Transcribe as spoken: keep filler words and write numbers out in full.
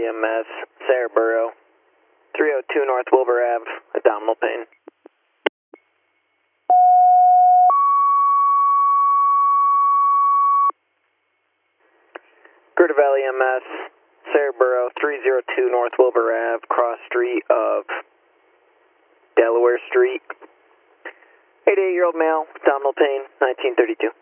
Valley M S, Sarahboro, three oh two North Wilbur Ave, abdominal pain. Gerda Valley M S, Sarahboro, three oh two North Wilbur Ave, cross street of Delaware Street. eighty-eight-year-old male, abdominal pain, nineteen thirty-two.